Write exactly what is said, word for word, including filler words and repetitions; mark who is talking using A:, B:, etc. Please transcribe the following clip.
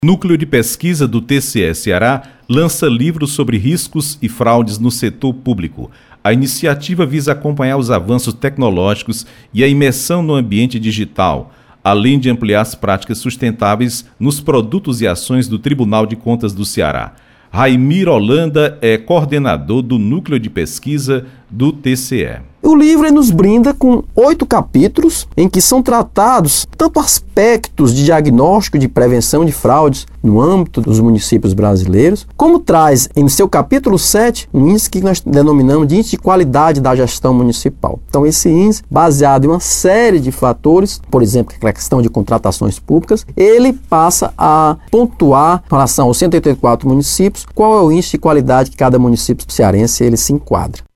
A: Núcleo de Pesquisa do T C E Ceará lança livro sobre riscos e fraudes no setor público. A iniciativa visa acompanhar os avanços tecnológicos e a imersão no ambiente digital, além de ampliar as práticas sustentáveis nos produtos e ações do Tribunal de Contas do Ceará. Raimir Holanda é coordenador do Núcleo de Pesquisa do T C E.
B: O livro ele nos brinda com oito capítulos em que são tratados tanto aspectos de diagnóstico e de prevenção de fraudes no âmbito dos municípios brasileiros, como traz em seu capítulo sete um índice que nós denominamos de índice de qualidade da gestão municipal. Então esse índice, baseado em uma série de fatores, por exemplo, a questão de contratações públicas, ele passa a pontuar em relação aos cento e oitenta e quatro municípios qual é o índice de qualidade que cada município cearense ele se enquadra.